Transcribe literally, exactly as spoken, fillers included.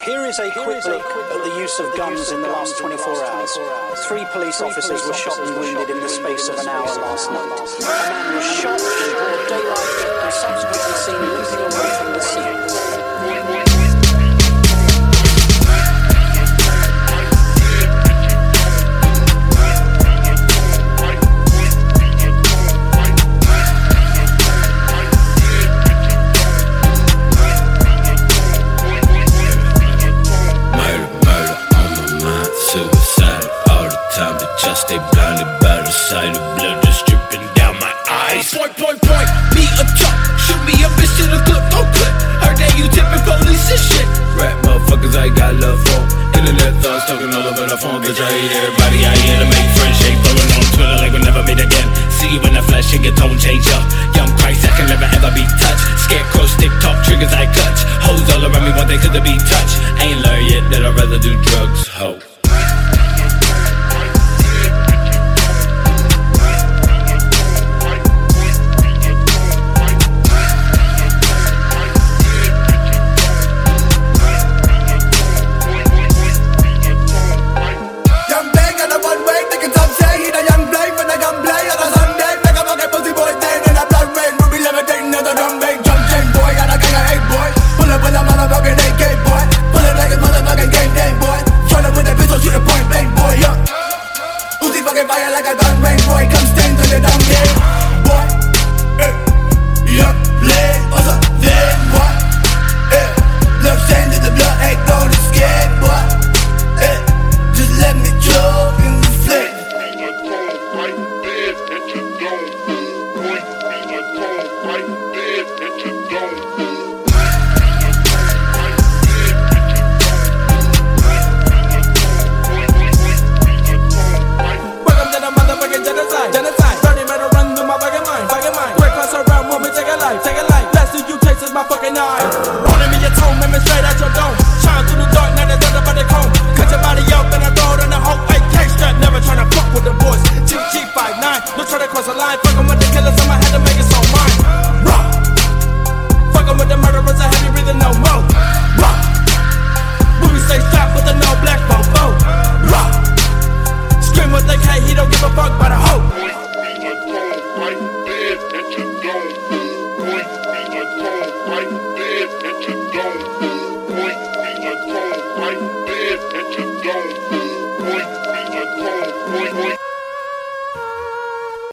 Here is a quick look at the use of guns in the last twenty-four hours. Three police officers were shot and wounded in the space of an hour last night. A man was shot in broad daylight and subsequently seen moving away from the scene. Stay blinded by the sight of blood just dripping down my eyes. Point, point, point, me a truck, shoot me a bitch to the clip, go clip. Heard that you tipping police and shit. Rap motherfuckers, I got love for. Internet thoughts talking all over the phone, bitch. I hate everybody. I here to make friends, shake, throwing on Twitter like we'll never meet again. See you in the flesh and your tone change up. Young Christ, I can never ever be touched. Scarecrow stick talk triggers I clutch. Hoes all around me want they could be touched. Ain't learned yet that I'd rather do drugs, ho. Fire like a gun rain, boy, come stand on the down game, boy. Eh, yeah, play, what's up, then, boy? Eh, look, sand in the blood, ain't don't escape, boy. Eh, just let me choke in the flame. Be a tone like bed that you don't. Boy, be a tone like bed that you don't. Take a life, blessed you taste is my fucking eye. Running me your tone, man, straight at your dome. Shine through the dark.